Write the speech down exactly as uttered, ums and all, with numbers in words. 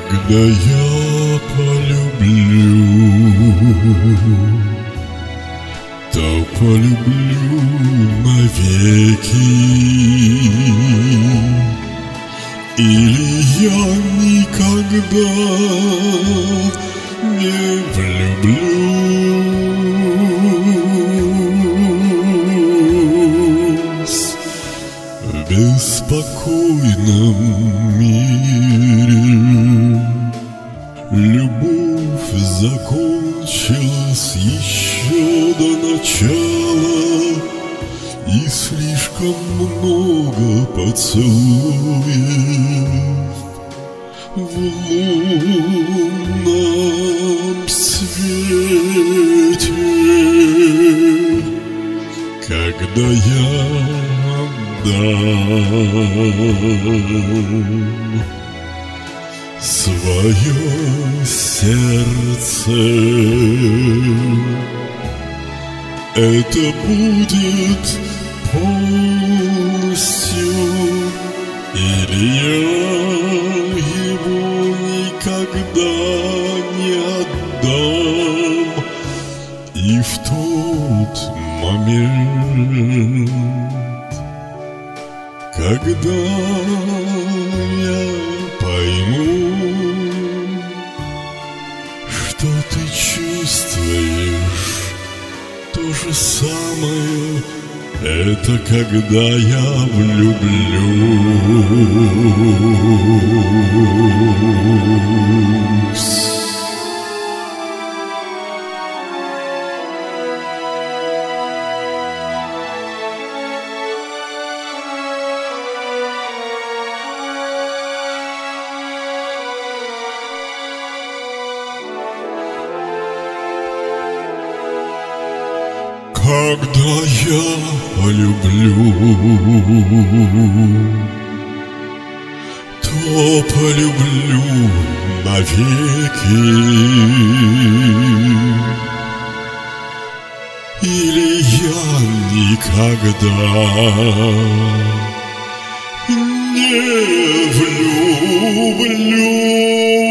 Когда я полюблю, то полюблю навеки. Или я никогда не влюблюсь в беспокойном мире. Любовь закончилась еще до начала, и слишком много поцелуев в лунном свете. Когда я отдам свое сердце, это будет полностью, или я его никогда не отдам. И в тот момент, когда я пойму, что ты чувствуешь то же самое, это когда я влюблюсь. Когда я полюблю, то полюблю навеки. Или я никогда не влюблюсь